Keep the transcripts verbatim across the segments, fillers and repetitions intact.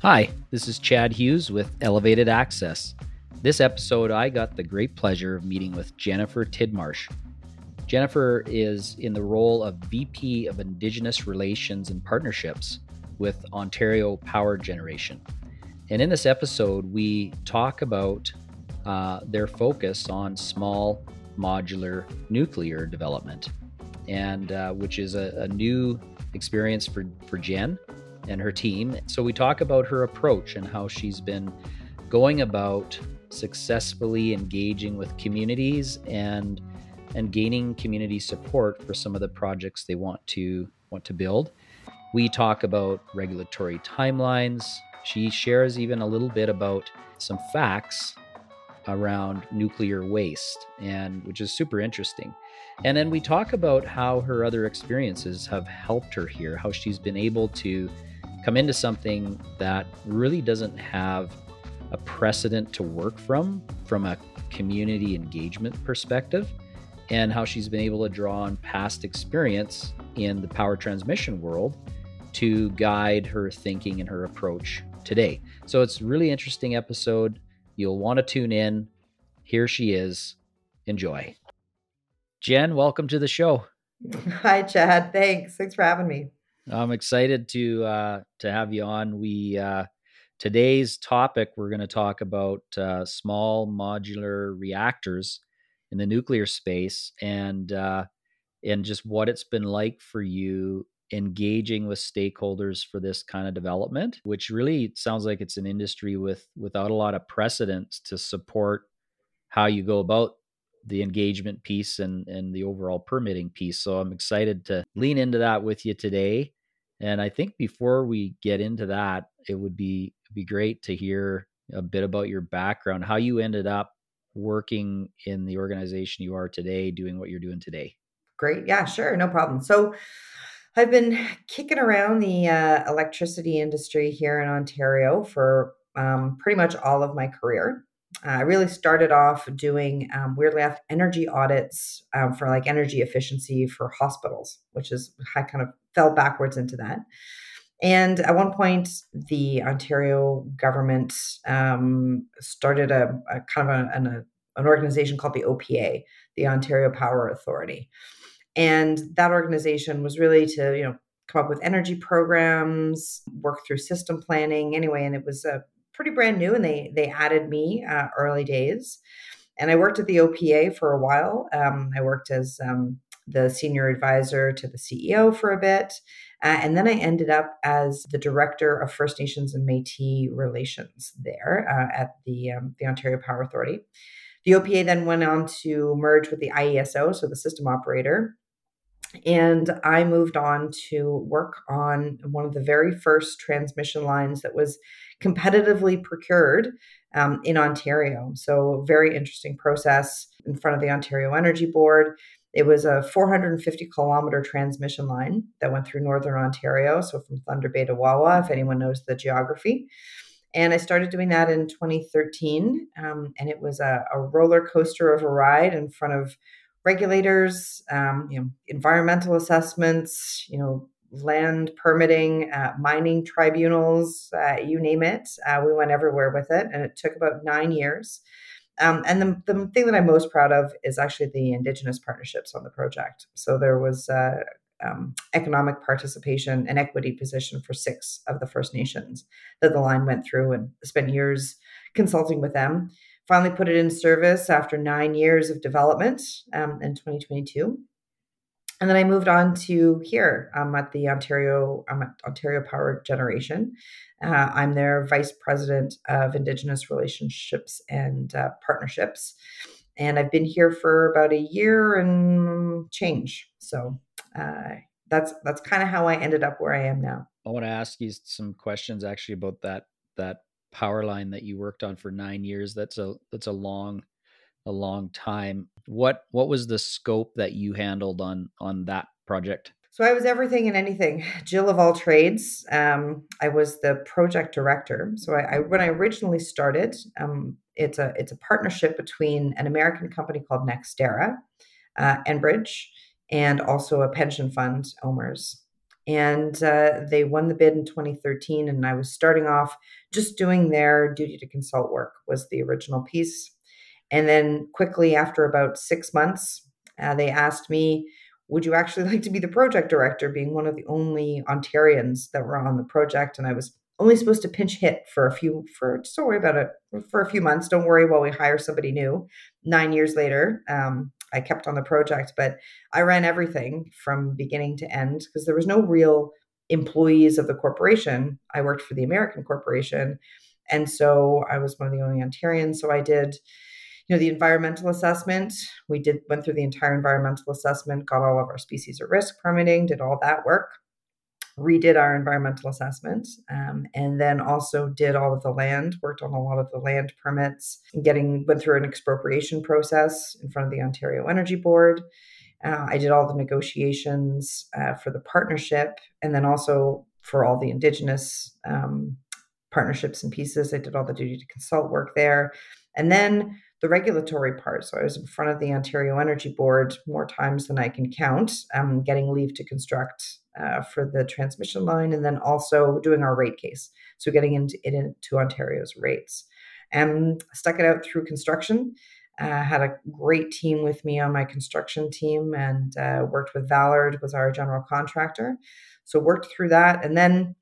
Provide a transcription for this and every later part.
Hi, this is Chad Hughes with Elevated Access. This episode, I got the great pleasure of meeting with Jennifer Tidmarsh. Jennifer is in the role of V P of Indigenous Relations and Partnerships with Ontario Power Generation. And in this episode, we talk about uh, their focus on small modular nuclear development, and uh, which is a, a new experience for, for Jen and her team. So we talk about her approach and how she's been going about successfully engaging with communities and and gaining community support for some of the projects they want to want to build. We talk about regulatory timelines. She shares even a little bit about some facts around nuclear waste, and which is super interesting. And then we talk about how her other experiences have helped her here, how she's been able to come into something that really doesn't have a precedent to work from, from a community engagement perspective, and how she's been able to draw on past experience in the power transmission world to guide her thinking and her approach today. So it's a really interesting episode. You'll want to tune in. Here she is. Enjoy. Jen, welcome to the show. Hi, Chad. Thanks. Thanks for having me. I'm excited to uh, to have you on. We uh, today's topic, we're going to talk about uh, small modular reactors in the nuclear space, and uh, and just what it's been like for you engaging with stakeholders for this kind of development, which really sounds like it's an industry with without a lot of precedents to support how you go about the engagement piece and and the overall permitting piece. So I'm excited to lean into that with you today. And I think before we get into that, it would be be great to hear a bit about your background, how you ended up working in the organization you are today, doing what you're doing today. Great. Yeah, sure. No problem. So I've been kicking around the uh, electricity industry here in Ontario for um, pretty much all of my career. Uh, I really started off doing, um, weirdly enough, energy audits um, for like energy efficiency for hospitals, which is, I kind of fell backwards into that. And at one point, the Ontario government um, started a, a kind of a, an, a, an organization called the O P A, the Ontario Power Authority. And that organization was really to, you know, come up with energy programs, work through system planning anyway. And it was a uh, pretty brand new, and they they added me uh, early days. And I worked at the O P A for a while. Um, I worked as um, the senior advisor to the C E O for a bit. Uh, and then I ended up as the director of First Nations and Métis relations there uh, at the, um, the Ontario Power Authority. The O P A then went on to merge with the I E S O, so the system operator. And I moved on to work on one of the very first transmission lines that was competitively procured um, in Ontario. So, very interesting process in front of the Ontario Energy Board. It was a four hundred fifty kilometer transmission line that went through Northern Ontario, so from Thunder Bay to Wawa, if anyone knows the geography. And I started doing that in twenty thirteen, um, and it was a, a roller coaster of a ride in front of regulators, um, you know, environmental assessments, you know, land permitting, uh, mining tribunals, uh, you name it. Uh, we went everywhere with it, and it took about nine years. Um, and the, the thing that I'm most proud of is actually the Indigenous partnerships on the project. So there was uh, um, economic participation and equity position for six of the First Nations that the line went through, and spent years consulting with them. Finally put it in service after nine years of development um, in twenty twenty-two. And then I moved on to here. I'm at the Ontario, I'm at Ontario Power Generation. Uh, I'm their Vice President of Indigenous Relationships and uh, Partnerships. And I've been here for about a year and change. So uh, that's that's kind of how I ended up where I am now. I want to ask you some questions actually about that that power line that you worked on for nine years. That's a that's a long a long time. What what was the scope that you handled on on that project? So I was everything and anything, Jill of all trades. Um, I was the project director. So I, I when I originally started, um, it's a it's a partnership between an American company called NextEra, uh, Enbridge, and also a pension fund, OMERS. And uh, they won the bid in twenty thirteen. And I was starting off just doing their duty to consult work was the original piece. And then quickly after about six months, uh, they asked me, would you actually like to be the project director, being one of the only Ontarians that were on the project? And I was only supposed to pinch hit for a few, for just don't worry about it, for a few months. Don't worry while we hire somebody new. Nine years later, um, I kept on the project, but I ran everything from beginning to end because there was no real employees of the corporation. I worked for the American corporation. And so I was one of the only Ontarians. So I did, you know, the environmental assessment. We did went through the entire environmental assessment, got all of our species of risk permitting, did all that work, redid our environmental assessment, um, and then also did all of the land, worked on a lot of the land permits, getting went through an expropriation process in front of the Ontario Energy Board. Uh, I did all the negotiations uh, for the partnership, and then also for all the Indigenous um, partnerships and pieces. I did all the duty to consult work there. And then the regulatory part. So I was in front of the Ontario Energy Board more times than I can count, um, getting leave to construct uh, for the transmission line, and then also doing our rate case. So getting into it into Ontario's rates. And stuck it out through construction. Uh, had a great team with me on my construction team, and uh, worked with Ballard, was our general contractor. So worked through that. And then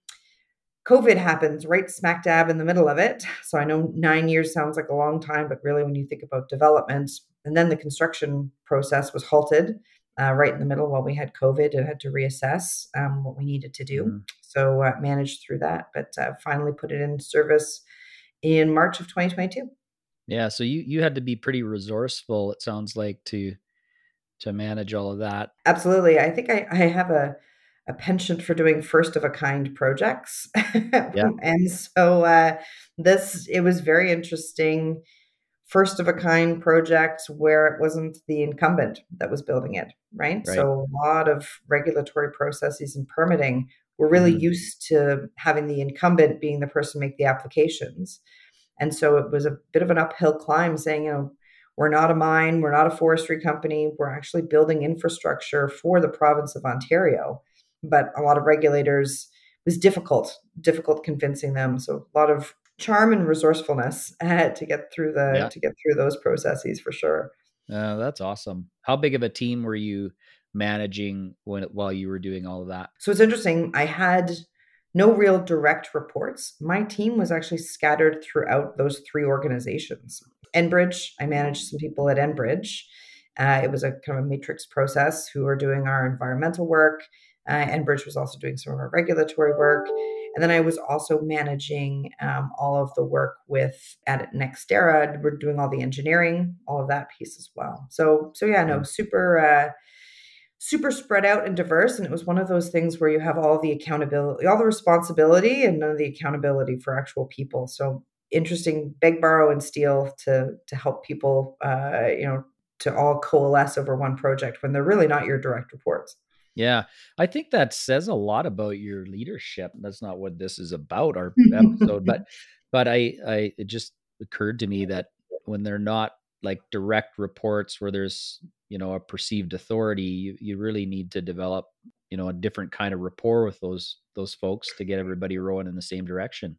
COVID happens right smack dab in the middle of it. So I know nine years sounds like a long time, but really when you think about development, and then the construction process was halted uh, right in the middle while we had COVID and had to reassess um, what we needed to do. Mm-hmm. So uh, managed through that, but uh, finally put it in service in March of twenty twenty-two. Yeah. So you, you had to be pretty resourceful, it sounds like, to, to manage all of that. Absolutely. I think I, I have a, a penchant for doing first of a kind projects. Yeah. And so uh, this, it was very interesting. First of a kind project where it wasn't the incumbent that was building it, right? Right. So a lot of regulatory processes and permitting were really Mm-hmm. used to having the incumbent being the person make the applications. And so it was a bit of an uphill climb saying, you know, we're not a mine, we're not a forestry company, we're actually building infrastructure for the province of Ontario. But a lot of regulators, it was difficult, difficult convincing them. So a lot of charm and resourcefulness uh, to get through the Yeah. to get through those processes for sure. Uh, that's awesome. How big of a team were you managing when while you were doing all of that? So it's interesting. I had no real direct reports. My team was actually scattered throughout those three organizations. Enbridge, I managed some people at Enbridge. Uh, it was a kind of a matrix process who were doing our environmental work. Uh, Enbridge was also doing some of our regulatory work. And then I was also managing um, all of the work with at Nextera. We're doing all the engineering, all of that piece as well. So, so yeah, no, Mm. super, uh, super spread out and diverse. And it was one of those things where you have all the accountability, all the responsibility, and none of the accountability for actual people. So interesting, beg, borrow, and steal to to help people, uh, you know, to all coalesce over one project when they're really not your direct reports. Yeah, I think that says a lot about your leadership. That's not what this is about, our episode, but but I I it just occurred to me that when they're not like direct reports where there's, you know, a perceived authority, you, you really need to develop, you know, a different kind of rapport with those those folks to get everybody rowing in the same direction.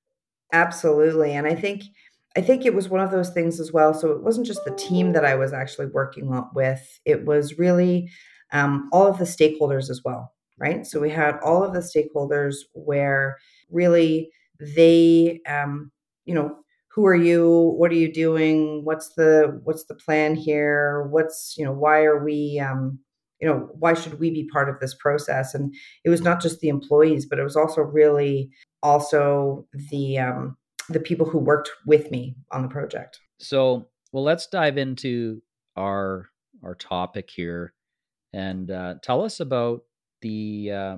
Absolutely. And I think I think it was one of those things as well. So it wasn't just the team that I was actually working on with, it was really um, all of the stakeholders as well, right? So we had all of the stakeholders where really they, um, you know, who are you? What are you doing? What's the what's the plan here? What's, you know, why are we um, you know, why should we be part of this process? And it was not just the employees, but it was also really also the um, the people who worked with me on the project. So, well, let's dive into our our topic here and uh, tell us about the uh,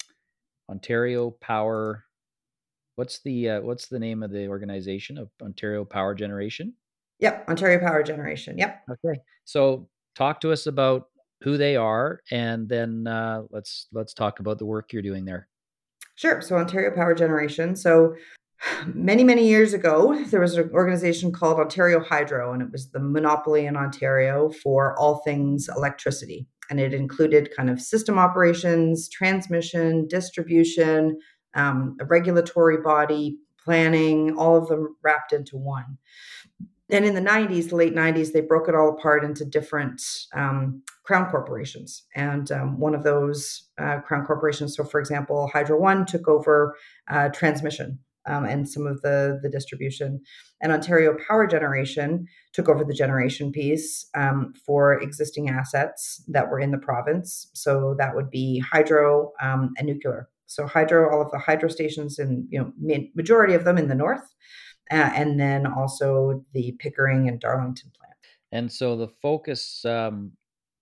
Ontario Power. What's the uh, what's the name of the organization of Ontario Power Generation? Yep, Ontario Power Generation. Yep. Okay. So talk to us about who they are, and then uh, let's let's talk about the work you're doing there. Sure. So Ontario Power Generation. So Many, many years ago, there was an organization called Ontario Hydro, and it was the monopoly in Ontario for all things electricity. And it included kind of system operations, transmission, distribution, um, a regulatory body, planning, all of them wrapped into one. And in the nineties, the late nineties, they broke it all apart into different um, crown corporations. And um, one of those uh, crown corporations, so for example, Hydro One took over uh, transmission um, and some of the, the distribution. And Ontario Power Generation took over the generation piece um, for existing assets that were in the province. So that would be hydro um, and nuclear. So hydro, all of the hydro stations, and you know, majority of them in the north, uh, and then also the Pickering and Darlington plant. And so the focus um,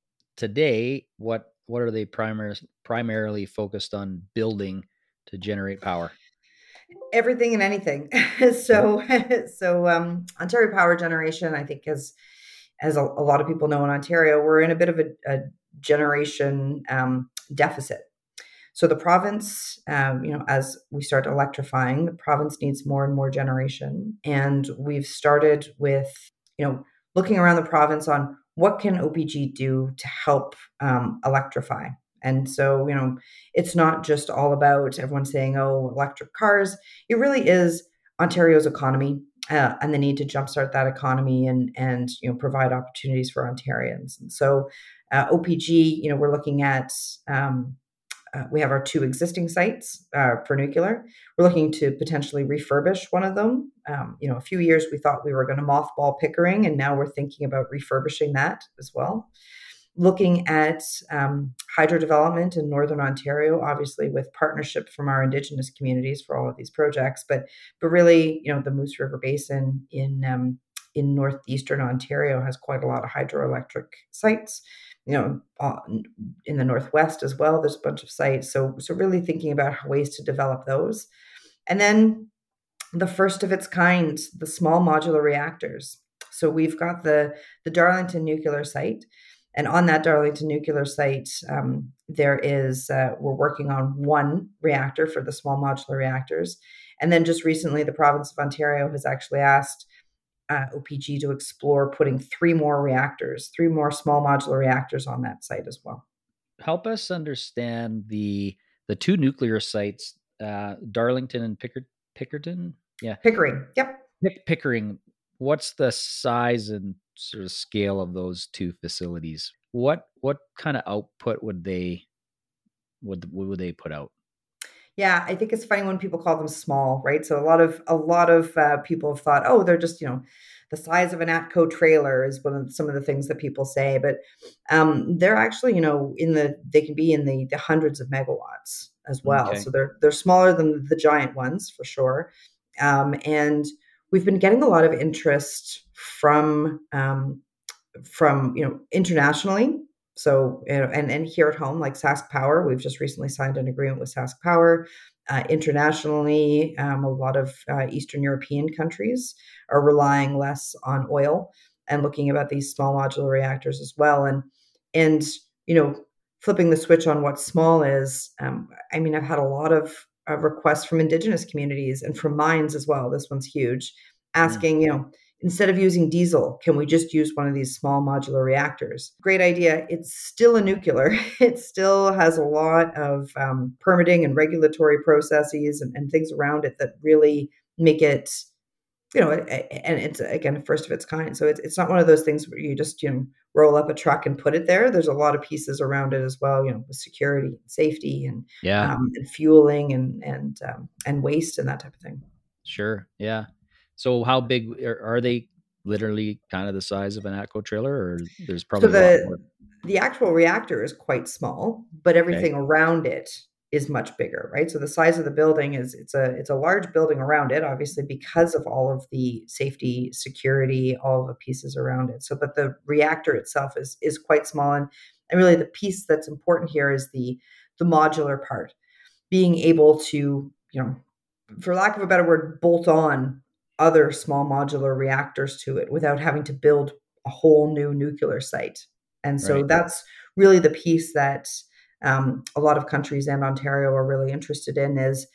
today, what what are they primar- primarily focused on building to generate power? Everything and anything. so so um, Ontario Power Generation, I think, as as a, a lot of people know in Ontario, we're in a bit of a, a generation um, deficit. So the province, um, you know, as we start electrifying, the province needs more and more generation. And we've started with, you know, looking around the province on what can O P G do to help um, electrify. And so, you know, it's not just all about everyone saying, oh, electric cars. It really is Ontario's economy uh, and the need to jumpstart that economy and, and, you know, provide opportunities for Ontarians. And so uh, O P G, you know, we're looking at, um, Uh, we have our two existing sites uh, for nuclear. We're looking to potentially refurbish one of them. Um, you know, a few years we thought we were going to mothball Pickering, and now we're thinking about refurbishing that as well. Looking at um, hydro development in Northern Ontario, obviously with partnership from our Indigenous communities for all of these projects, but but really, you know, the Moose River Basin in um, in northeastern Ontario has quite a lot of hydroelectric sites. You know, uh, in the northwest as well, there's a bunch of sites. So, so really thinking about ways to develop those, and then the first of its kind, the small modular reactors. So we've got the the Darlington nuclear site, and on that Darlington nuclear site, um, there is uh, we're working on one reactor for the small modular reactors, and then just recently, the province of Ontario has actually asked uh, O P G to explore putting three more reactors, three more small modular reactors on that site as well. Help us understand the the two nuclear sites, uh, Darlington and Picker, Pickerton. Yeah, Pickering. Yep. Pick, Pickering. What's the size and sort of scale of those two facilities? What what kind of output would they would what would they put out? Yeah, I think it's funny when people call them small, right? So a lot of a lot of uh, people have thought, oh, they're just you know the size of an Atco trailer is one of some of the things that people say, but um, they're actually you know in the they can be in the the hundreds of megawatts as well. Okay. So they're they're smaller than the giant ones for sure, um, and we've been getting a lot of interest from um, from you know internationally. So you know, and and here at home, like Sask Power, we've just recently signed an agreement with Sask Power. Uh, internationally, um, a lot of uh, Eastern European countries are relying less on oil and looking about these small modular reactors as well. And and you know, flipping the switch on what small is. Um, I mean, I've had a lot of uh, requests from Indigenous communities and from mines as well. This one's huge, Mm. asking you know instead of using diesel, can we just use one of these small modular reactors? Great idea. It's still a nuclear. It still has a lot of um, permitting and regulatory processes and, and things around it that really make it, you know, and it's again first of its kind. So it's it's not one of those things where you just you know roll up a truck and put it there. There's a lot of pieces around it as well. You know, with security, and safety, and Yeah, um, and fueling, and and um, and waste and that type of thing. sure. Yeah. So how big are, are they? Literally, kind of the size of an Atco trailer, or there's So probably a lot more. the the actual reactor is quite small, but Okay. everything around it is much bigger, right? So the size of the building is it's a it's a large building around it, obviously because of all of the safety, security, all of the pieces around it. So, but the reactor itself is is quite small, and and really the piece that's important here is the the modular part, being able to you know, for lack of a better word, bolt on other small modular reactors to it without having to build a whole new nuclear site. And so Right. that's really the piece that um, a lot of countries and Ontario are really interested in is,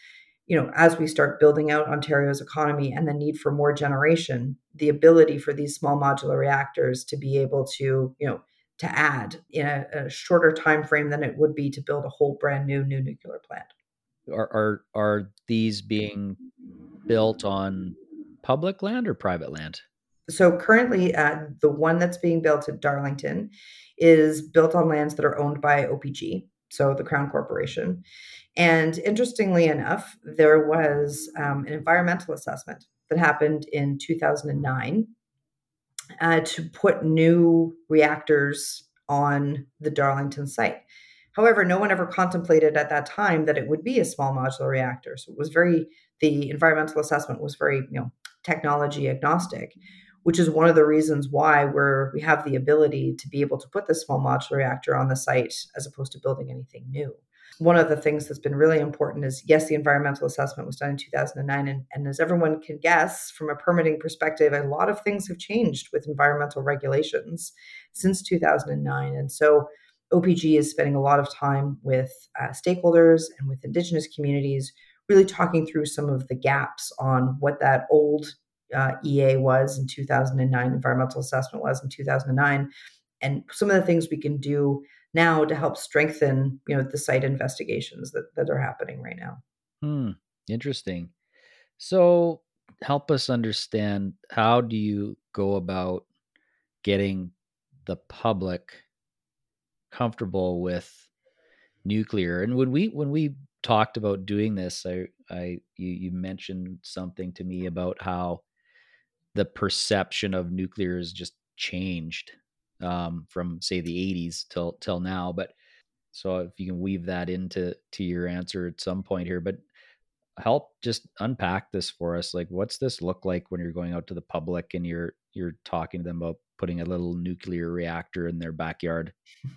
you know, as we start building out Ontario's economy and the need for more generation, the ability for these small modular reactors to be able to, you know, to add in a, a shorter time frame than it would be to build a whole brand new new nuclear plant. Are are are these being built on public land or private land? So currently, uh, the one that's being built at Darlington is built on lands that are owned by O P G, so the Crown Corporation. And interestingly enough, there was um, an environmental assessment that happened in two thousand nine uh, to put new reactors on the Darlington site. However, no one ever contemplated at that time that it would be a small modular reactor. So it was very, the environmental assessment was very, you know, technology agnostic, which is one of the reasons why we're, we have the ability to be able to put the small modular reactor on the site as opposed to building anything new. One of the things that's been really important is, yes, the environmental assessment was done in two thousand nine. And, and as everyone can guess, from a permitting perspective, a lot of things have changed with environmental regulations since two thousand nine. And so O P G is spending a lot of time with uh, stakeholders and with Indigenous communities, really talking through some of the gaps on what that old uh, E A was in two thousand nine, environmental assessment was in two thousand nine, and some of the things we can do now to help strengthen, you know, the site investigations that, that are happening right now. Hmm. Interesting. So help us understand, how do you go about getting the public comfortable with nuclear? And when we when we talked about doing this, I I you, you mentioned something to me about how the perception of nuclear has just changed um, from, say, the eighties till till now. But so if you can weave that into to your answer at some point here, but help just unpack this for us. Like, what's this look like when you're going out to the public and you're you're talking to them about putting a little nuclear reactor in their backyard?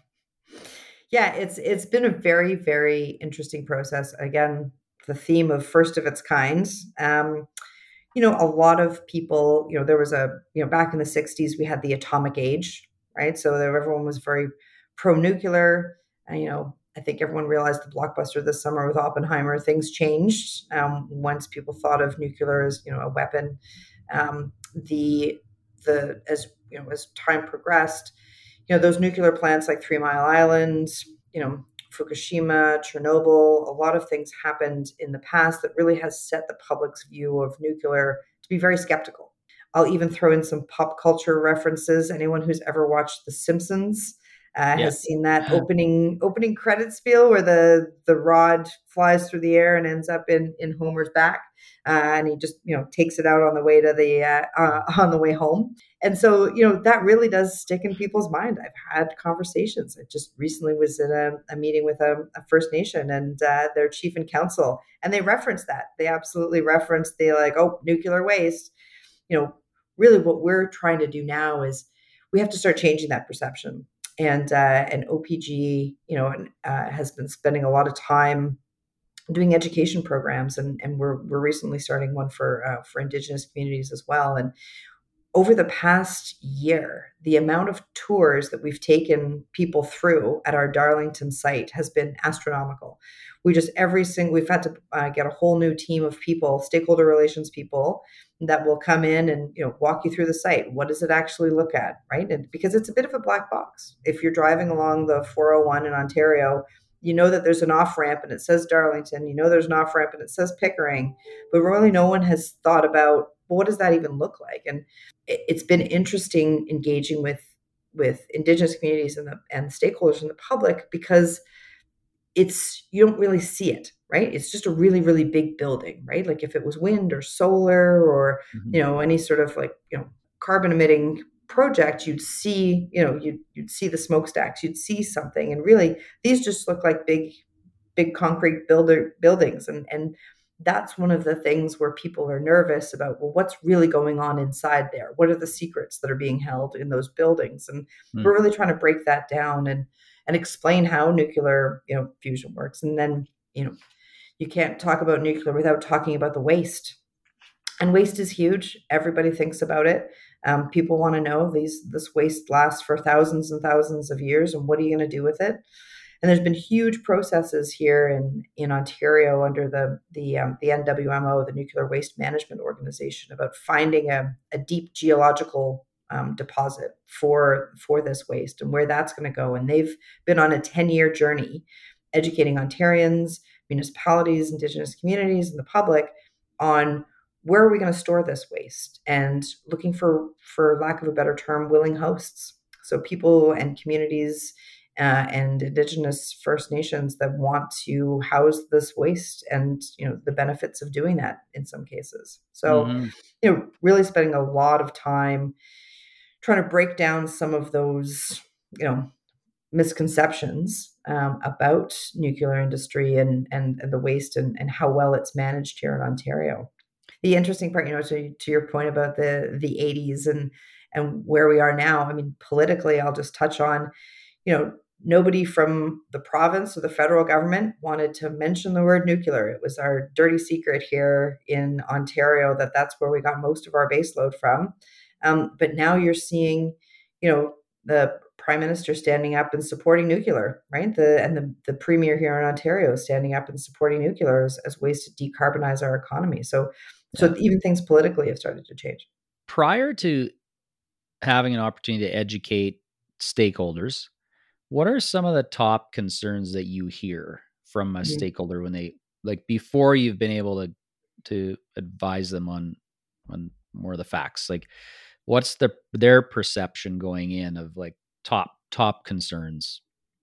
Yeah, it's it's been a very, very interesting process. Again, the theme of first of its kind. Um, you know, a lot of people, you know, there was a, you know, back in the sixties, we had the atomic age, right? So there, everyone was very pro-nuclear. And, you know, I think everyone realized the blockbuster this summer with Oppenheimer, things changed um, once people thought of nuclear as, you know, a weapon. Um, the, the, as, you know, as time progressed, you know, those nuclear plants like Three Mile Island, you know, Fukushima, Chernobyl, a lot of things happened in the past that really has set the public's view of nuclear to be very skeptical. I'll even throw in some pop culture references. Anyone who's ever watched The Simpsons uh, Yeah. has seen that opening opening credit spiel where the the rod flies through the air and ends up in in Homer's back, uh, and he just, you know, takes it out on the way to the uh, uh, on the way home. And so, you know, that really does stick in people's mind. I've had conversations. I just recently was at a, a meeting with a, a First Nation and uh, their chief and council, and they referenced that. They absolutely referenced the, like, oh, nuclear waste. You know, really what we're trying to do now is we have to start changing that perception. And uh, and O P G, you know, uh, has been spending a lot of time doing education programs, and and we're we're recently starting one for uh, for Indigenous communities as well. And over the past year, the amount of tours that we've taken people through at our Darlington site has been astronomical. We just, every single, we've had to uh, get a whole new team of people, stakeholder relations people, that will come in and, you know, walk you through the site. What does it actually look at, right? And because it's a bit of a black box. If you're driving along the four oh one in Ontario, you know that there's an off ramp and it says Darlington. You know there's an off ramp and it says Pickering, but really no one has thought about, well, what does that even look like? And it's been interesting engaging with with Indigenous communities and the and stakeholders in the public, because it's, you don't really see it, right? It's just a really, really big building, right? Like if it was wind or solar or, Mhm. you know, any sort of like, you know, carbon emitting project, you'd see, you know, you'd, you'd see the smokestacks, you'd see something. And really, these just look like big, big concrete builder buildings. And, and that's one of the things where people are nervous about, well, what's really going on inside there? What are the secrets that are being held in those buildings? And Mm. we're really trying to break that down and and explain how nuclear, you know, fusion works. And then, you know, you can't talk about nuclear without talking about the waste. And waste is huge. Everybody thinks about it. Um, people want to know, these this waste lasts for thousands and thousands of years, and what are you going to do with it? And there's been huge processes here in, in Ontario under the the um, the N W M O, the Nuclear Waste Management Organization, about finding a, a deep geological um, deposit for for this waste and where that's going to go. And they've been on a ten-year journey educating Ontarians, municipalities, Indigenous communities, and the public on where are we going to store this waste, and looking for, for lack of a better term, willing hosts. So people and communities uh, and Indigenous First Nations that want to house this waste, and you know the benefits of doing that in some cases. So, mm-hmm. you know, really spending a lot of time trying to break down some of those, you know, misconceptions um, about nuclear industry and and, and the waste and, and how well it's managed here in Ontario. The interesting part, you know, to, to your point about the the eighties and and where we are now, I mean, politically, I'll just touch on, you know, nobody from the province or the federal government wanted to mention the word nuclear. It was our dirty secret here in Ontario that that's where we got most of our baseload from. Um, but now you're seeing, you know, the Prime Minister standing up and supporting nuclear, right? The and the, the Premier here in Ontario standing up and supporting nuclear as, as ways to decarbonize our economy. So, yeah. so even things politically have started to change. Prior to having an opportunity to educate stakeholders, what are some of the top concerns that you hear from a mm-hmm. stakeholder when they, like, before you've been able to to advise them on on more of the facts? Like, what's the their perception going in of like top top concerns?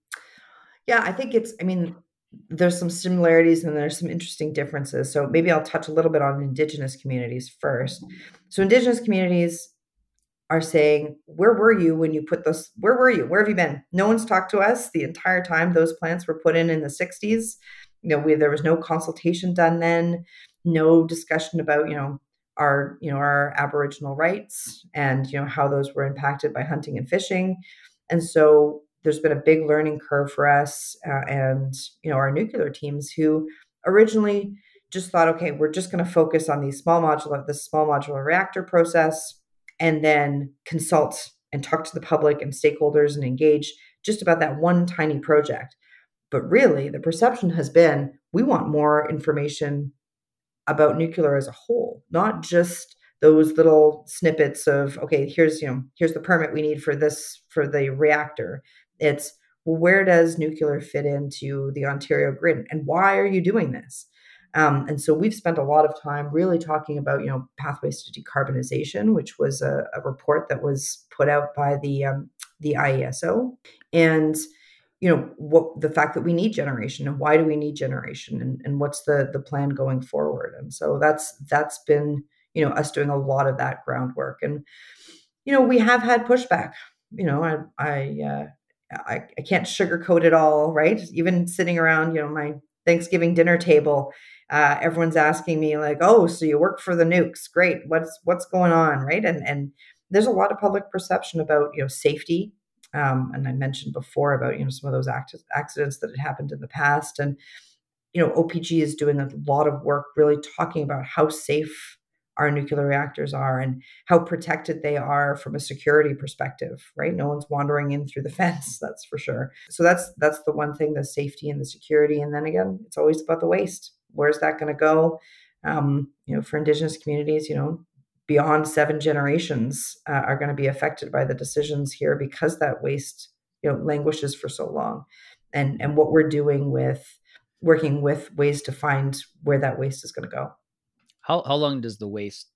Yeah, I think it's, I mean, there's some similarities and there's some interesting differences. So maybe I'll touch a little bit on Indigenous communities first. So Indigenous communities are saying, where were you when you put this, where were you? Where have you been? No one's talked to us the entire time those plants were put in in the sixties. You know, we, there was no consultation done then, no discussion about, you know, our, you know, our Aboriginal rights and, you know, how those were impacted by hunting and fishing. And so there's been a big learning curve for us uh, and, you know, our nuclear teams who originally just thought, okay, we're just going to focus on these small modular, the small modular reactor process, and then consult and talk to the public and stakeholders and engage just about that one tiny project. But really, the perception has been, we want more information about nuclear as a whole, not just those little snippets of, okay, here's, you know, here's the permit we need for this, for the reactor. It's, well, where does nuclear fit into the Ontario grid? And why are you doing this? Um, and so we've spent a lot of time really talking about, you know, pathways to decarbonization, which was a, a report that was put out by the um, the I E S O, and you know what the fact that we need generation and why do we need generation and, and what's the the plan going forward. And so that's that's been, you know, us doing a lot of that groundwork. And you know, we have had pushback. You know, I I uh, I, I can't sugarcoat it all, right? Even sitting around, you know, my Thanksgiving dinner table. Uh, everyone's asking me like, oh, so you work for the nukes. Great. What's, what's going on? Right. And, and there's a lot of public perception about, you know, safety. Um, and I mentioned before about, you know, some of those act- accidents that had happened in the past. And, you know, O P G is doing a lot of work really talking about how safe our nuclear reactors are and how protected they are from a security perspective, right? No one's wandering in through the fence, that's for sure. So that's, that's the one thing, the safety and the security. And then again, it's always about the waste. Where's that going to go? Um, you know, for Indigenous communities, you know, beyond seven generations uh, are going to be affected by the decisions here because that waste, you know, languishes for so long. And and what we're doing with working with ways to find where that waste is going to go. How how long does the waste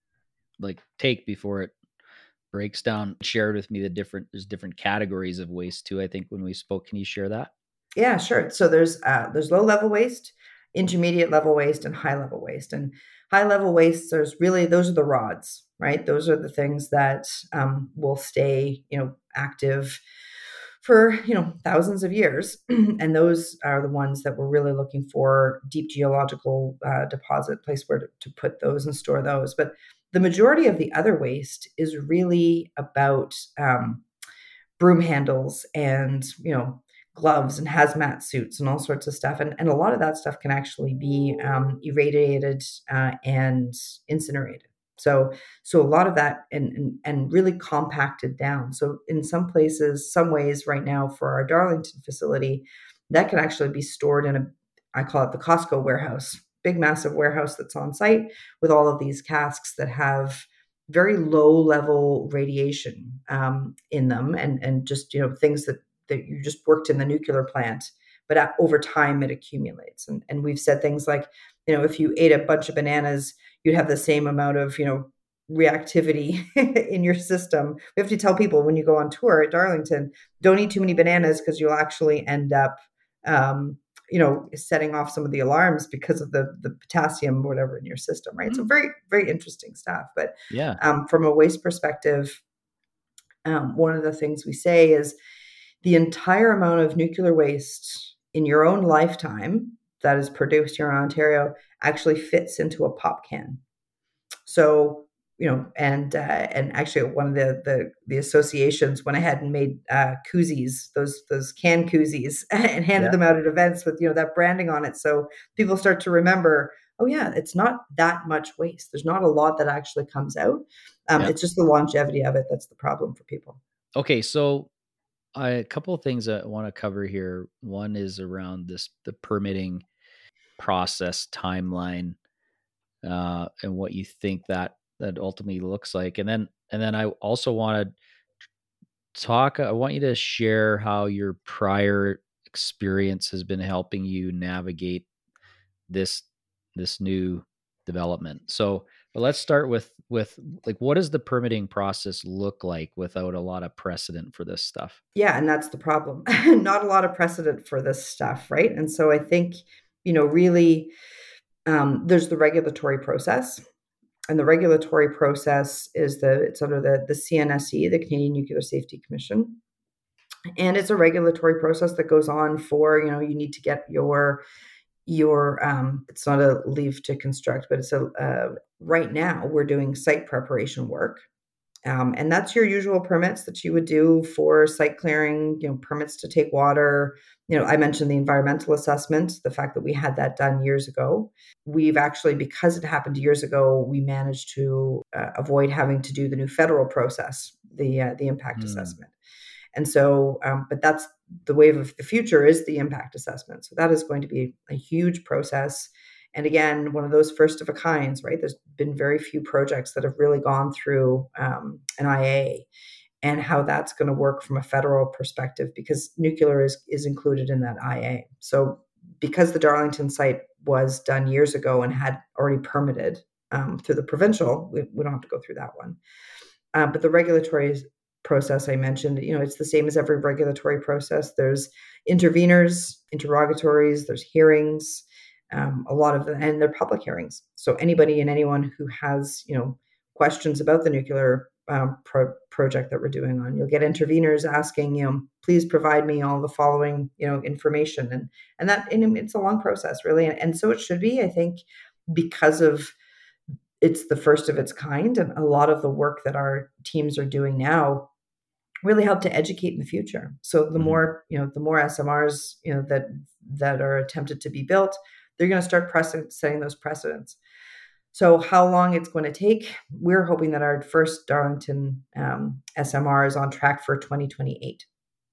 like take before it breaks down? Shared with me the different there's different categories of waste too. I think when we spoke, can you share that? Yeah, sure. So there's uh, there's low level waste, intermediate level waste, and high level waste. And high level waste, there's really, those are the rods, right? Those are the things that um, will stay, you know, active for, you know, thousands of years. And those are the ones that we're really looking for deep geological uh, deposit place where to, to put those and store those. But the majority of the other waste is really about um, broom handles and, you know, gloves and hazmat suits and all sorts of stuff. And, and a lot of that stuff can actually be um, irradiated uh, and incinerated. So, so a lot of that and, and, and really compacted down. So in some places, some ways right now for our Darlington facility, that can actually be stored in a, I call it the Costco warehouse, big, massive warehouse that's on site with all of these casks that have very low level radiation um, in them, and, and just, you know, things that, that you just worked in the nuclear plant, but at, over time it accumulates. And, and we've said things like, you know, if you ate a bunch of bananas, you'd have the same amount of, you know, reactivity in your system. We have to tell people when you go on tour at Darlington, don't eat too many bananas because you'll actually end up, um, you know, setting off some of the alarms because of the the potassium or whatever in your system, right? Mm. So very, very interesting stuff. But yeah, um, from a waste perspective, um, one of the things we say is the entire amount of nuclear waste in your own lifetime that is produced here in Ontario actually fits into a pop can. So, you know, and uh, and actually one of the, the the associations went ahead and made uh, koozies, those those can koozies, and handed yeah. them out at events with, you know, that branding on it. So people start to remember, oh yeah, it's not that much waste. There's not a lot that actually comes out. Um, yeah. It's just the longevity of it that's the problem for people. Okay, so I, a couple of things I want to cover here. One is around this the permitting process timeline, uh, and what you think that that ultimately looks like, and then and then I also want to talk. I want you to share how your prior experience has been helping you navigate this this new development. So, but let's start with with like, what does the permitting process look like without a lot of precedent for this stuff? Yeah, and that's the problem. Not a lot of precedent for this stuff, right? And so I think, you know, really, um, there's the regulatory process, and the regulatory process is the it's under the the C N S E, the Canadian Nuclear Safety Commission, and it's a regulatory process that goes on for, you know, you need to get your your um, it's not a leave to construct, but it's a uh, right now we're doing site preparation work. Um, and that's your usual permits that you would do for site clearing, you know, permits to take water. You know, I mentioned the environmental assessment, the fact that we had that done years ago. We've actually, because it happened years ago, we managed to uh, avoid having to do the new federal process, the uh, the impact mm. assessment. And so, um, but that's the wave of the future is the impact assessment. So that is going to be a huge process. And again, one of those first of a kinds, right? There's been very few projects that have really gone through um, an I A, and how that's going to work from a federal perspective, because nuclear is, is included in that I A. So because the Darlington site was done years ago and had already permitted um, through the provincial, we, we don't have to go through that one. Uh, but the regulatory process I mentioned, you know, it's the same as every regulatory process. There's interveners, interrogatories, there's hearings. Um, a lot of them, and they're public hearings. So anybody and anyone who has, you know, questions about the nuclear um, pro- project that we're doing on, you'll get interveners asking, you know, please provide me all the following, you know, information, and and that and it's a long process, really, and, and so it should be. I think because of it's the first of its kind, and a lot of the work that our teams are doing now really help to educate in the future. So the mm-hmm. more, you know, the more S M Rs, you know, that that are attempted to be built, they're going to start precedent, setting those precedents. So how long it's going to take, we're hoping that our first Darlington um, S M R is on track for twenty twenty-eight.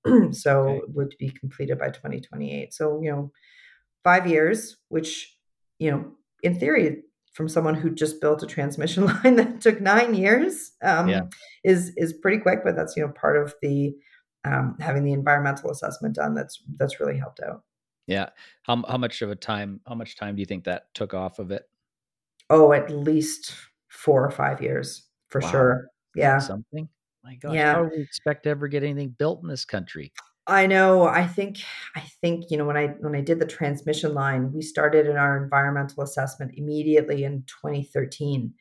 So okay. It would be completed by twenty twenty-eight. So, you know, five years, which, you know, in theory, from someone who just built a transmission line that took nine years um, yeah. is is pretty quick, but that's, you know, part of the um, having the environmental assessment done. That's that's really helped out. Yeah. How how much of a time, how much time do you think that took off of it? Oh, at least four or five years for wow. sure. Yeah. That's something. My gosh. Yeah. How do we expect to ever get anything built in this country? I know. I think, I think, you know, when I, when I did the transmission line, we started in our environmental assessment immediately in twenty thirteen.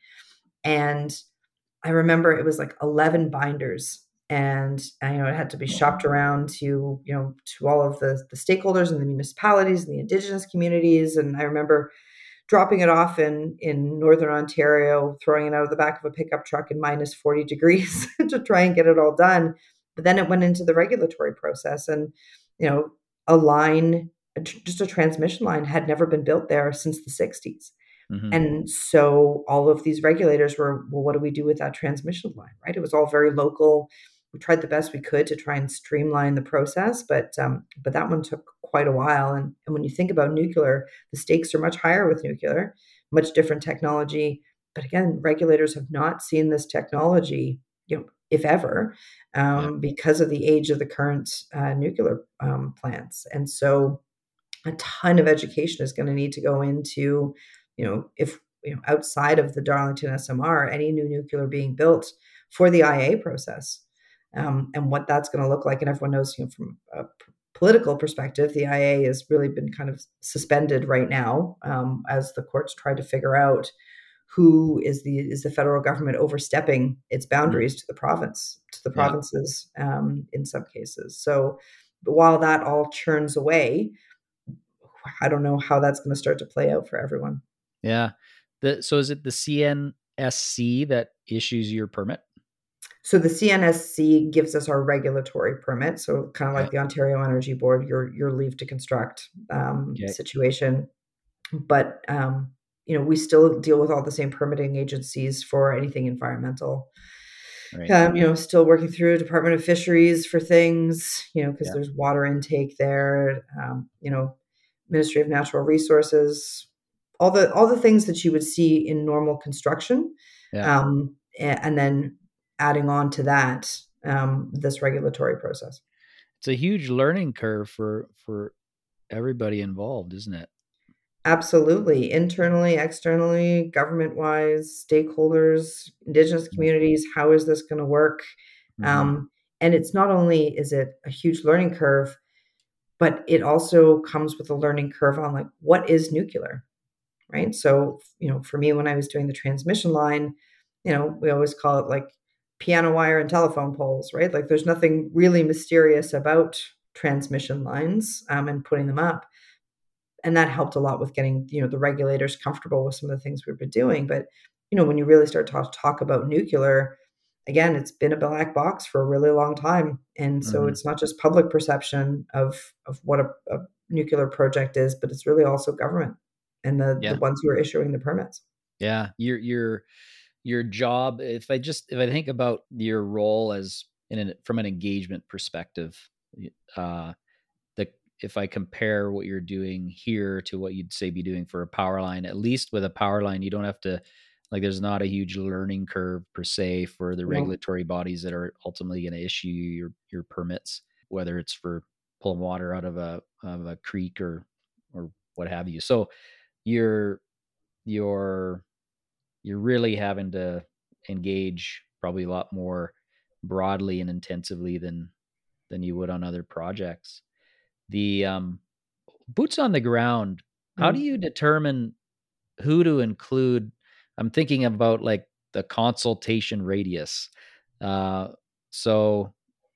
And I remember it was like eleven binders, and, and you know, it had to be shopped around to, you know, to all of the, the stakeholders and the municipalities and the Indigenous communities. And I remember dropping it off in, in Northern Ontario, throwing it out of the back of a pickup truck in minus forty degrees to try and get it all done. But then it went into the regulatory process, and, you know, a line, just a transmission line had never been built there since the sixties. Mm-hmm. And so all of these regulators were, well, what do we do with that transmission line, right? It was all very local. We tried the best we could to try and streamline the process, but um, but that one took quite a while. And, and when you think about nuclear, the stakes are much higher with nuclear, much different technology. But again, regulators have not seen this technology, you know, if ever, Yeah. um, because of the age of the current uh, nuclear um, plants. And so a ton of education is going to need to go into, you know, if you know, outside of the Darlington S M R, any new nuclear being built for the I A process, um, and what that's going to look like. And everyone knows, you know, from a p- political perspective, the I A has really been kind of suspended right now, um, as the courts try to figure out who is the is the federal government overstepping its Mm. boundaries to the province to the Yeah. provinces, um, in some cases. So while that all churns away, I don't know how that's going to start to play out for everyone. Yeah. The, so is it the C N S C that issues your permit? So the C N S C gives us our regulatory permit. So kind of Okay. like the Ontario Energy Board, your your leave to construct um, Okay. situation. But um, you know, we still deal with all the same permitting agencies for anything environmental. Right. Um, you know, still working through Department of Fisheries for things, you know, because Yeah. there's water intake there. Um, you know, Ministry of Natural Resources, all the all the things that you would see in normal construction, Yeah. um, a- and then adding on to that, um, this regulatory process. It's a huge learning curve for for everybody involved, isn't it? Absolutely, internally, externally, government wise, stakeholders, Indigenous Yeah. communities. How is this going to work? Mm-hmm. Um, and it's not only is it a huge learning curve, but it also comes with a learning curve on like what is nuclear, right? So, you know, for me, when I was doing the transmission line, you know, we always call it like piano wire and telephone poles, right? Like there's nothing really mysterious about transmission lines, um, and putting them up. And that helped a lot with getting, you know, the regulators comfortable with some of the things we've been doing. But, you know, when you really start to talk, talk about nuclear, again, it's been a black box for a really long time. And so Mm-hmm. it's not just public perception of of what a, a nuclear project is, but it's really also government and the the Yeah. ones who are issuing the permits. Yeah. Your your your job. If I just if I think about your role as in an, from an engagement perspective, uh, the if I compare what you're doing here to what you'd say be doing for a power line, at least with a power line, you don't have to like there's not a huge learning curve per se for the You know, regulatory bodies that are ultimately going to issue your your permits, whether it's for pulling water out of a of a creek or or what have you. So you're you're you're really having to engage probably a lot more broadly and intensively than than you would on other projects. The um, boots on the ground, how do mm. you determine who to include? I'm thinking about like the consultation radius. Uh, so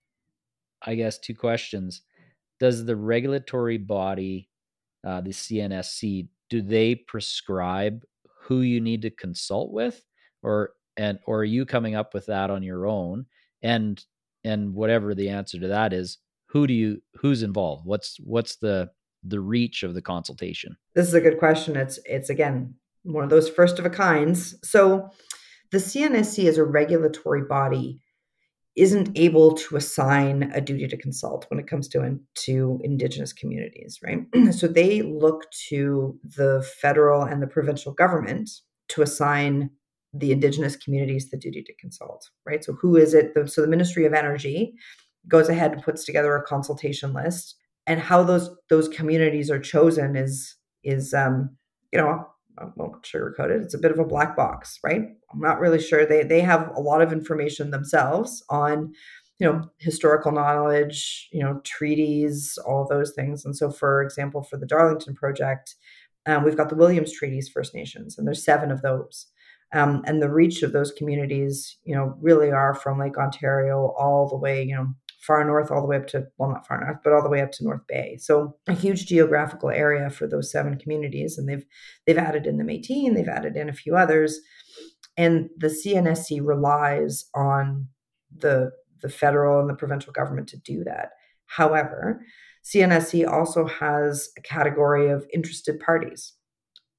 I guess two questions. Does the regulatory body, uh, the C N S C, do they prescribe who you need to consult with, or and or are you coming up with that on your own? And and whatever the answer to that is, who do you who's involved? What's what's the the reach of the consultation? This is a good question. It's it's again one of those first of a kinds. So the C N S C is a regulatory body isn't able to assign a duty to consult when it comes to in, to indigenous communities, right? So they look to the federal and the provincial government to assign the indigenous communities the duty to consult, right? So who is it? So the Ministry of Energy goes ahead and puts together a consultation list, and how those those communities are chosen is is um, you know, I won't sugarcoat it. It's a bit of a black box, right? I'm not really sure. They they have a lot of information themselves on, you know, historical knowledge, you know, treaties, all those things. And so, for example, for the Darlington project, um, we've got the Williams Treaties First Nations, and there's seven of those. Um, and the reach of those communities, you know, really are from Lake Ontario all the way, you know, far north, all the way up to, well, not far north, but all the way up to North Bay. So a huge geographical area for those seven communities. And they've they've added in the Métis, they've added in a few others. And the C N S C relies on the the federal and the provincial government to do that. However, C N S C also has a category of interested parties.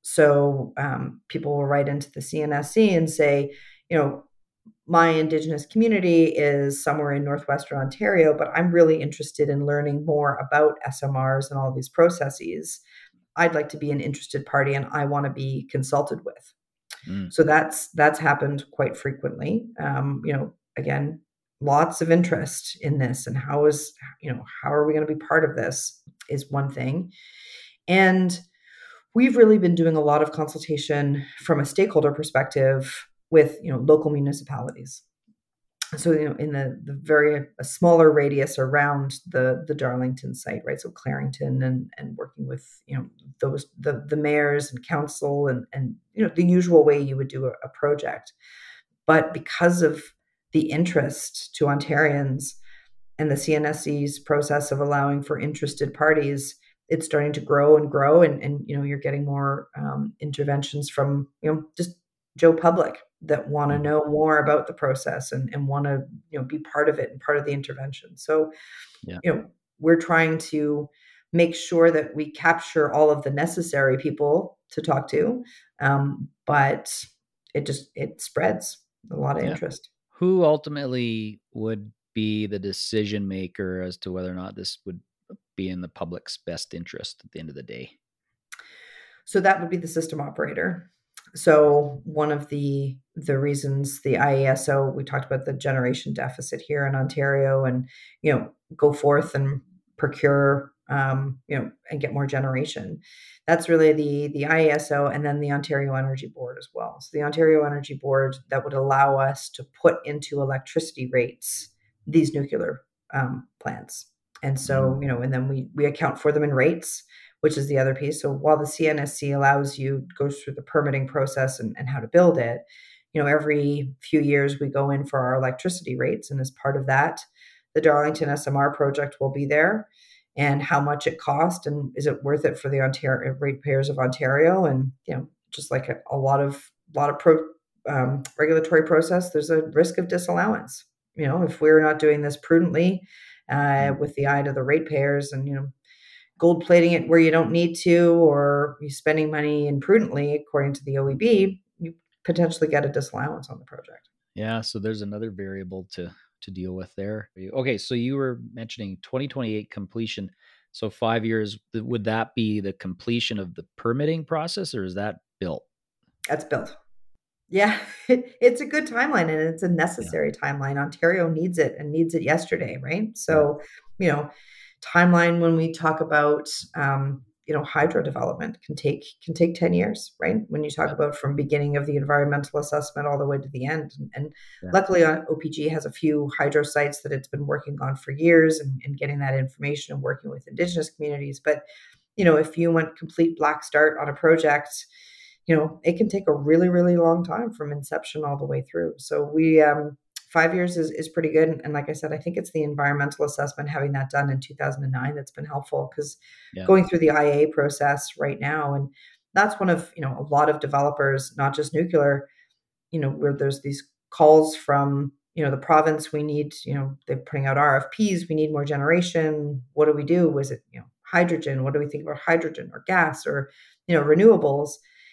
So um, people will write into the C N S C and say, you know, my Indigenous community is somewhere in Northwestern Ontario, but I'm really interested in learning more about S M Rs and all these processes. I'd like to be an interested party and I want to be consulted with. Mm. So that's that's happened quite frequently. Um, you know, again, lots of interest in this, and how is you know how are we going to be part of this is one thing. And we've really been doing a lot of consultation from a stakeholder perspective with you know local municipalities. So you know in the the very a smaller radius around the the Darlington site, right? So Clarington, and and working with you know those the the mayors and council, and and you know the usual way you would do a, a project. But because of the interest to Ontarians and the C N S C's process of allowing for interested parties, it's starting to grow and grow, and and you know you're getting more um, interventions from you know just Joe Public that want to Mm. know more about the process, and and want to you know be part of it and part of the intervention. So Yeah. you know we're trying to make sure that we capture all of the necessary people to talk to, um, but it just it spreads a lot of Yeah. interest. Who ultimately would be the decision maker as to whether or not this would be in the public's best interest at the end of the day? So that would be the system operator. So one of the the reasons the I E S O, we talked about the generation deficit here in Ontario, and you know go forth and procure um, you know and get more generation. That's really the the I E S O, and then the Ontario Energy Board as well. So the Ontario Energy Board, that would allow us to put into electricity rates these nuclear um, plants. And so Mm. you know and then we we account for them in rates, which is the other piece. So while the C N S C allows you, goes through the permitting process and, and how to build it, you know, every few years we go in for our electricity rates. And as part of that, the Darlington S M R project will be there, and how much it cost, and is it worth it for the Ontario ratepayers of Ontario. And, you know, just like a, a lot of, lot of pro, um, regulatory process, there's a risk of disallowance. You know, if we're not doing this prudently, uh, Mm. with the eye to the ratepayers, and, you know, gold plating it where you don't need to, or you spending money imprudently, according to the O E B, you potentially get a disallowance on the project. Yeah, so there's another variable to to deal with there. Okay, so you were mentioning twenty twenty-eight completion. So five years, would that be the completion of the permitting process, or is that built? That's built. Yeah, it, it's a good timeline, and it's a Yeah. necessary timeline. Ontario needs it, and needs it yesterday, right? Yeah. So, you know, timeline when we talk about um, you know hydro development can take can take ten years, right? When you talk Yeah. about from beginning of the environmental assessment all the way to the end. And, and Yeah. luckily, uh, O P G has a few hydro sites that it's been working on for years, and, and getting that information and working with Indigenous communities. But you know, if you went complete black start on a project, you know, it can take a really, really long time from inception all the way through. So we, um, five years is, is pretty good. And like I said, I think it's the environmental assessment, having that done in two thousand nine, that's been helpful, because Yeah. going through the I A process right now, and that's one of, you know, a lot of developers, not just nuclear, you know, where there's these calls from, you know, the province, we need, you know, they're putting out R F Ps, we need more generation. What do we do? Is it, you know, hydrogen? What do we think about hydrogen or gas, or, you know, renewables?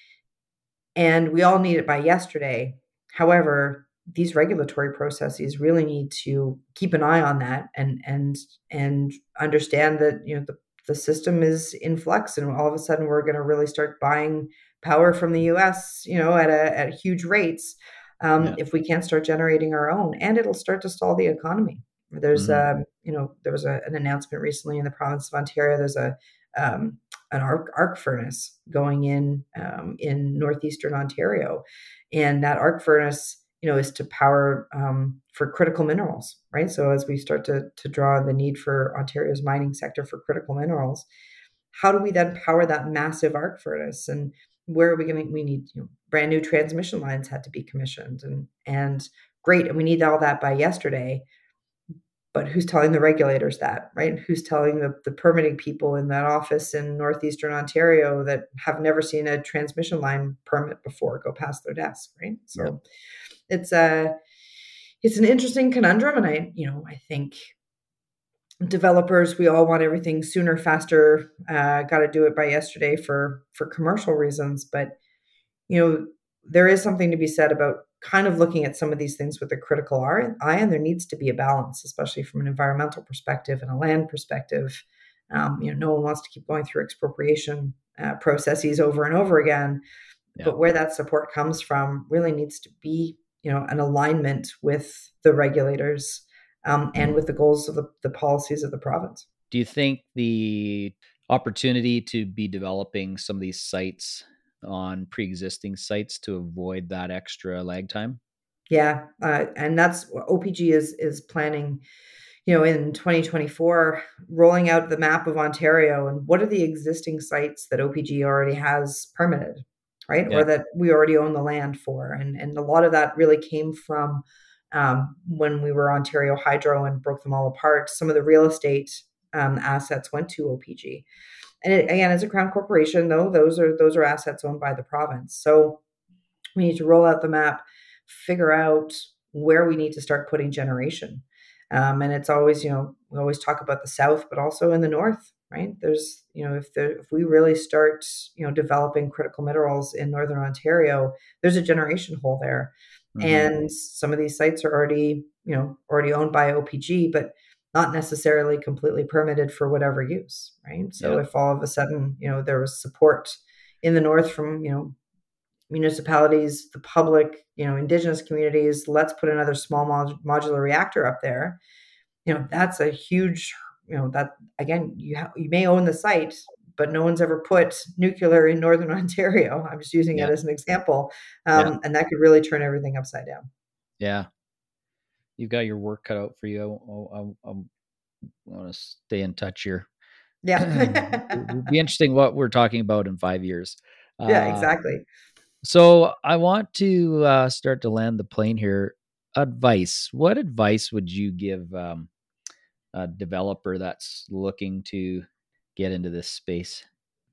And we all need it by yesterday. However, these regulatory processes really need to keep an eye on that, and and and understand that you know the, the system is in flux, and all of a sudden we're going to really start buying power from the U S, you know, at a at huge rates, um, Yeah. if we can't start generating our own, and it'll start to stall the economy. There's Mhm. um, you know there was a, an announcement recently in the province of Ontario. There's a um, an arc, arc furnace going in um, in northeastern Ontario, and that arc furnace, you know, is to power um, for critical minerals, right? So as we start to to draw the need for Ontario's mining sector for critical minerals, how do we then power that massive arc furnace? And where are we going to? We need you know, brand new transmission lines had to be commissioned, and and great, and we need all that by yesterday. But who's telling the regulators that, right? Who's telling the, the permitting people in that office in northeastern Ontario that have never seen a transmission line permit before go past their desk, right? Yeah. So it's a it's an interesting conundrum, and I you know I think developers, we all want everything sooner, faster, uh, got to do it by yesterday for for commercial reasons. But you know, there is something to be said about kind of looking at some of these things with a critical eye, and there needs to be a balance, especially from an environmental perspective and a land perspective. Um, you know, no one wants to keep going through expropriation uh, processes over and over again, Yeah. but where that support comes from really needs to be, you know, an alignment with the regulators um, and with the goals of the, the policies of the province. Do you think the opportunity to be developing some of these sites on pre-existing sites to avoid that extra lag time? Yeah, uh, and that's what O P G is is planning, you know, in twenty twenty-four, rolling out the map of Ontario and what are the existing sites that O P G already has permitted, right? Yeah. Or that we already own the land for. And, and a lot of that really came from um, when we were Ontario Hydro and broke them all apart. Some of the real estate um, assets went to O P G. And it, again, as a crown corporation, though, those are those are assets owned by the province. So we need to roll out the map, figure out where we need to start putting generation. Um, and it's always, you know, we always talk about the South, but also in the North, right? There's, you know, if there, if we really start, you know, developing critical minerals in Northern Ontario, there's a generation hole there. Mm-hmm. And some of these sites are already, you know, already owned by O P G, but not necessarily completely permitted for whatever use, right? So Yeah. if all of a sudden, you know, there was support in the North from, you know, municipalities, the public, you know, indigenous communities, let's put another small mod- modular reactor up there. You know, that's a huge, you know, that again, you ha- you may own the site, but no one's ever put nuclear in Northern Ontario. I'm just using it Yeah. as an example. Yeah. Um, and that could really turn everything upside down. Yeah. You've got your work cut out for you. I, I, I, I want to stay in touch here. Yeah. It'll be interesting what we're talking about in five years. Yeah, Uh, exactly. so I want to uh, start to land the plane here. Advice. What advice would you give um, a developer that's looking to get into this space?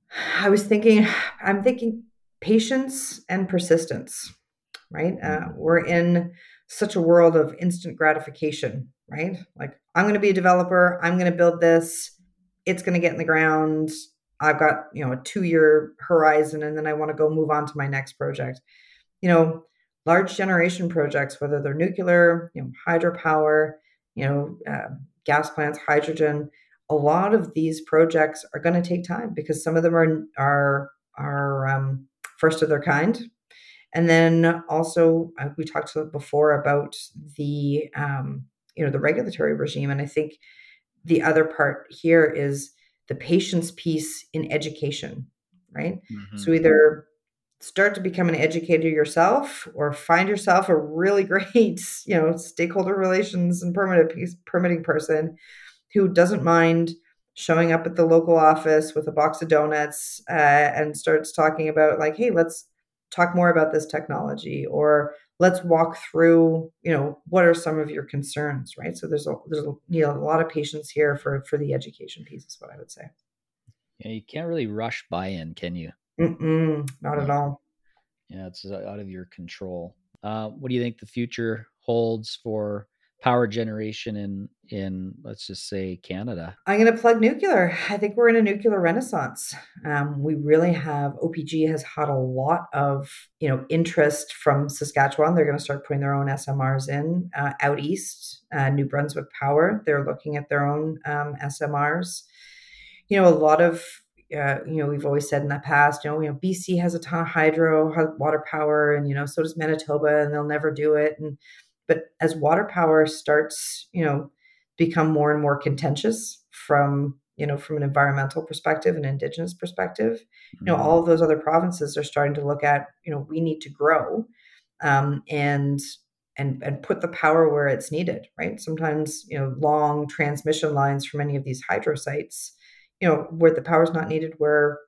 I was thinking, I'm thinking patience and persistence, right? Uh, Mm-hmm. we're in such a world of instant gratification, right? Like, I'm going to be a developer, I'm going to build this, it's going to get in the ground. I've got, you know, a two year horizon, and then I want to go move on to my next project. You know, large generation projects, whether they're nuclear, you know, hydropower, you know, uh, gas plants, hydrogen, a lot of these projects are going to take time because some of them are are are um, first of their kind. And then also, uh, we talked before about the um, you know, the regulatory regime, and I think the other part here is the patience piece in education, right? Mm-hmm. So either start to become an educator yourself or find yourself a really great, you know, stakeholder relations and permitting piece, permitting person who doesn't mind showing up at the local office with a box of donuts uh, and starts talking about like, hey, let's talk more about this technology, or let's walk through, you know, what are some of your concerns, right? So there's a there's a, you know, a lot of patience here for for the education piece is what I would say. Yeah, you can't really rush buy-in, can you? Mm-mm, not at Yeah, all. yeah, it's out of your control. Uh, what do you think the future holds for power generation in in let's just say Canada? I'm going to plug nuclear. I think we're in a nuclear renaissance. Um, we really have O P G has had a lot of, you know, interest from Saskatchewan. They're going to start putting their own S M Rs in uh, out east. Uh, New Brunswick Power, they're looking at their own um, S M Rs. You know, a lot of uh, you know, we've always said in the past, you know, you know, B C has a ton of hydro, water power, and you know, so does Manitoba, and they'll never do it. And but as water power starts, you know, become more and more contentious from, you know, from an environmental perspective and indigenous perspective, you know, Mm-hmm. all of those other provinces are starting to look at, you know, we need to grow um, and and and put the power where it's needed, right? Sometimes, you know, long transmission lines from any of these hydro sites, you know, where the power is not needed where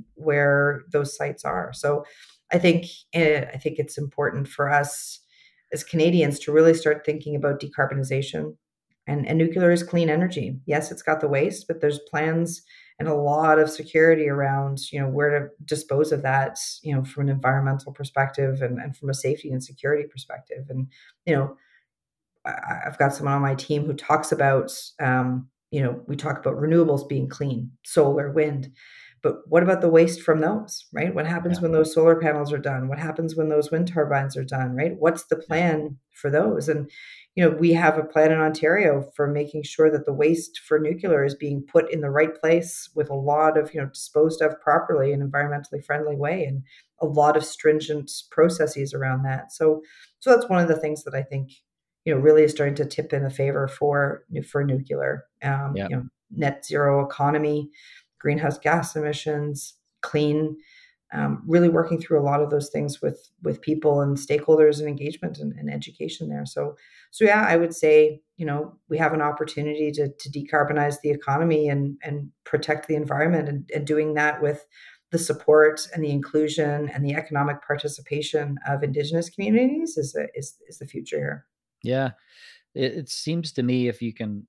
where those sites are. So I think uh, I think it's important for us as Canadians to really start thinking about decarbonization. And, and nuclear is clean energy. Yes, it's got the waste, but there's plans and a lot of security around, you know, where to dispose of that, you know, from an environmental perspective and, and from a safety and security perspective. And, you know, I, I've got someone on my team who talks about um, you know, we talk about renewables being clean, solar, wind, but what about the waste from those, right? What happens Yeah. when those solar panels are done? What happens when those wind turbines are done, right? What's the Yeah. plan for those? And, you know, we have a plan in Ontario for making sure that the waste for nuclear is being put in the right place with a lot of, you know, disposed of properly in an environmentally friendly way, and a lot of stringent processes around that. So, so that's one of the things that I think, you know, really is starting to tip in a favor for for nuclear. Um, Yeah. you know, net zero economy, greenhouse gas emissions, clean. Um, really working through a lot of those things with with people and stakeholders and engagement and, and education there. So, so yeah, I would say, you know, we have an opportunity to to decarbonize the economy and and protect the environment, and, and doing that with the support and the inclusion and the economic participation of Indigenous communities is a, is is the future here. Yeah. It, it seems to me if you can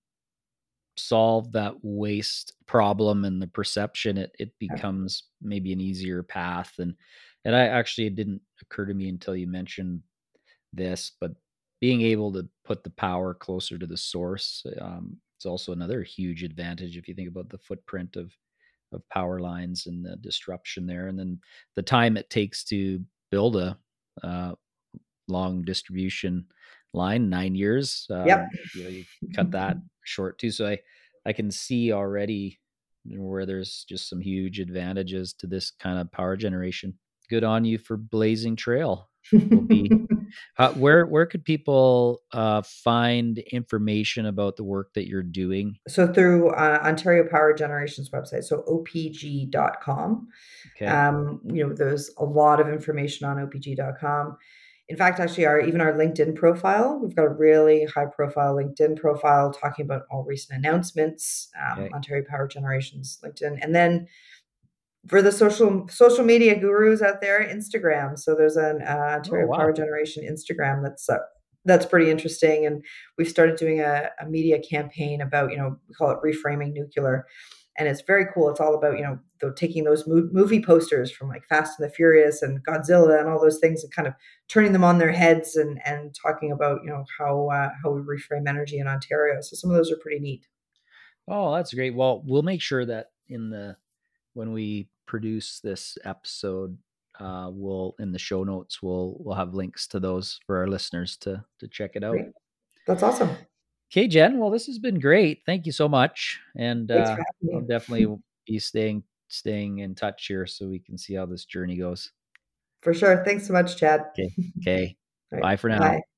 solve that waste problem and the perception, it it Yeah. becomes maybe an easier path. And and I actually, it didn't occur to me until you mentioned this, but being able to put the power closer to the source, um, it's also another huge advantage if you think about the footprint of of power lines and the disruption there, and then the time it takes to build a uh, long distribution line, nine years. Yep. Um, you know, you cut that short too. So I, I can see already where there's just some huge advantages to this kind of power generation. Good on you for blazing trail. Will be uh, where where could people uh, find information about the work that you're doing? So through uh, Ontario Power Generation's website, so O P G dot com. Okay. Um, you know, there's a lot of information on O P G dot com. In fact, actually, our even our LinkedIn profile, we've got a really high profile LinkedIn profile talking about all recent announcements, um, Okay. Ontario Power Generation's LinkedIn, and then for the social social media gurus out there, Instagram. So there's an uh, Oh Ontario Power wow. Generation Instagram that's uh, that's pretty interesting, and we've started doing a, a media campaign about, you know, we call it reframing nuclear, and it's very cool. It's all about, you know, the, taking those mo- movie posters from like Fast and the Furious and Godzilla and all those things, and kind of turning them on their heads, and and talking about, you know, how uh, how we reframe energy in Ontario. So some of those are pretty neat. Oh, that's great. Well, we'll make sure that in the when we produce this episode, uh, we'll in the show notes we'll we'll have links to those for our listeners to to check it out. Great, that's awesome. Okay, Jen. Well, this has been great. Thank you so much, and Thanks uh, for I'll having definitely me. be staying staying in touch here so we can see how this journey goes. For sure. Thanks so much, Chad. Okay. Okay. All right. Bye for now. Bye.